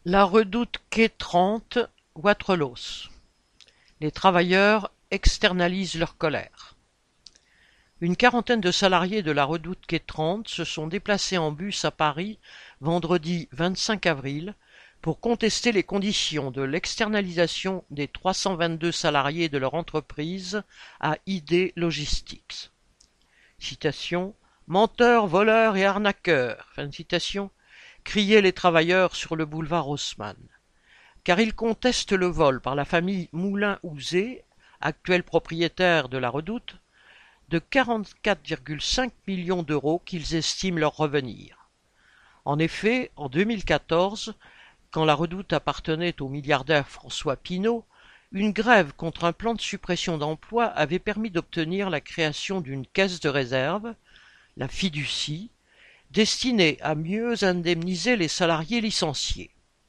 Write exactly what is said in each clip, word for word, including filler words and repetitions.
La redoute quai trente, Wattrelos. Les travailleurs externalisent leur colère. Une quarantaine de salariés de la redoute quai trente se sont déplacés en bus à Paris vendredi vingt-cinq avril pour contester les conditions de l'externalisation des trois cent vingt-deux salariés de leur entreprise à I D Logistics. Citation: menteurs, voleurs et arnaqueurs, fin de citation, criaient les travailleurs sur le boulevard Haussmann. Car ils contestent le vol par la famille Moulin-Houzé, actuel propriétaire de la redoute, de quarante-quatre virgule cinq millions d'euros qu'ils estiment leur revenir. En effet, en deux mille quatorze, quand la redoute appartenait au milliardaire François Pinault, une grève contre un plan de suppression d'emplois avait permis d'obtenir la création d'une caisse de réserve, la fiducie, destinée à mieux indemniser les salariés licenciés.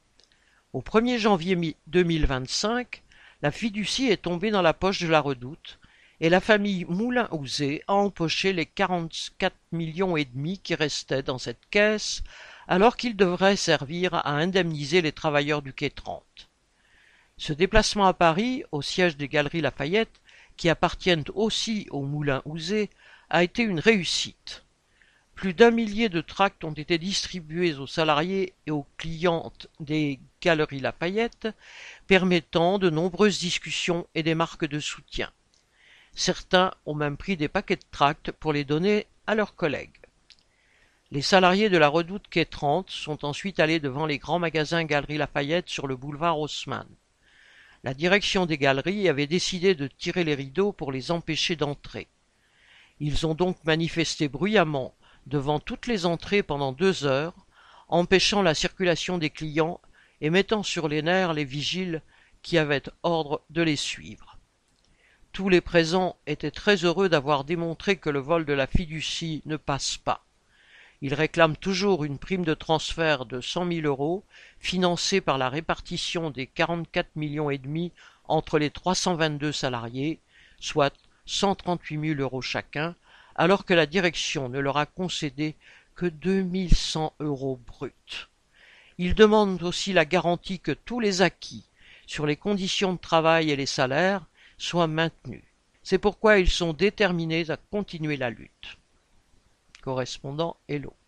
Au premier janvier deux mille vingt-cinq, la fiducie est tombée dans la poche de la redoute et la famille Moulin-Houzé a empoché les quarante-quatre millions et demi qui restaient dans cette caisse alors qu'ils devraient servir à indemniser les travailleurs du quai trente. Ce déplacement à Paris, au siège des Galeries Lafayette, qui appartiennent aussi aux Moulin-Houzé, a été une réussite. Plus d'un millier de tracts ont été distribués aux salariés et aux clientes des Galeries Lafayette, permettant de nombreuses discussions et des marques de soutien. Certains ont même pris des paquets de tracts pour les donner à leurs collègues. Les salariés de la redoute quai trente sont ensuite allés devant les grands magasins Galeries Lafayette sur le boulevard Haussmann. La direction des galeries avait décidé de tirer les rideaux pour les empêcher d'entrer. Ils ont donc manifesté bruyamment devant toutes les entrées pendant deux heures, empêchant la circulation des clients et mettant sur les nerfs les vigiles qui avaient ordre de les suivre. Tous les présents étaient très heureux d'avoir démontré que le vol de la fiducie ne passe pas. Ils réclament toujours une prime de transfert de cent mille euros, financée par la répartition des quarante-quatre millions et demi entre les trois cent vingt-deux salariés, soit cent trente-huit mille euros chacun, alors que la direction ne leur a concédé que deux mille cent euros bruts. Ils demandent aussi la garantie que tous les acquis sur les conditions de travail et les salaires soient maintenus. C'est pourquoi ils sont déterminés à continuer la lutte. Correspondant Hello.